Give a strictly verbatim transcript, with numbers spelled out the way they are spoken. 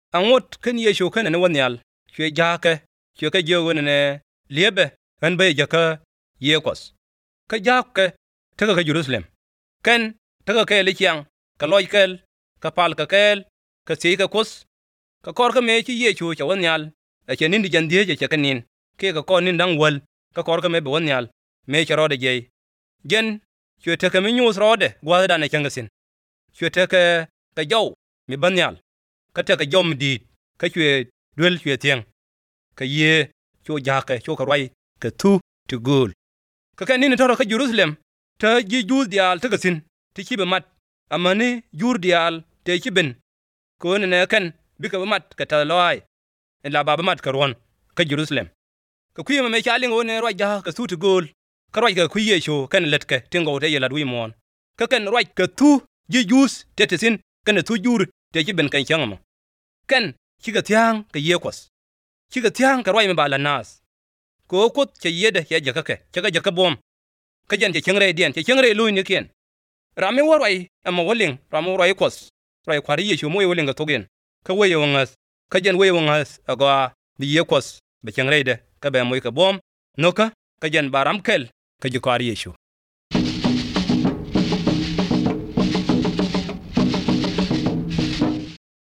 angot ken Yesu ken ne wonyal chwe jake chwe ka je wonne liebe an be jaka yekos ka jake taga ka Jerusalem ken taga ke le kyang ka loikel ka pal ka kel ka sei ka kos ka kor ka me chi Yesu cha wonyal a che nin di jan die je ka nin ke ka kon nin dang wal ka kor ka me be wonyal me cha rode je gen chwe ta ka me nyus rode gwa da na changasin chwe ta ka ka jaw mi banyal ka ta ka jom di ka chwe duel chwe tieng ka ye cho jake cho ka roi ka tu to gol ka ka nin toro ka Jerusalem ta ji jul dial ta gasin ti ki be mat amani jur dial te ki ben ko ne kan bi ka mat ka ta loy en la baba mat ka ron ka Jerusalem ka kuyi me ka lingo ne roi ja ka tu to gol ka roi ka kuyi sho kan letke tingo te yela dwi mon ka kan roi ka tu ji jus te te sin kan tu jur te ki ben kan kyang kan ki ga tyang ka yekos ki ga tyang ka roi me bala nas ko ko ke yede ya jaka ke ke ga jaka bom ka jan ke kyangre dien ke kyangre lu ni ken rame warwai amma woling rame warwai kos roi kwari yeshu moy woling ga togen ka waye wangas ka jan waye wangas aga di yekos be kyangre de ka be moy ka bom noka ka jan baram kel ka ji kwari yeshu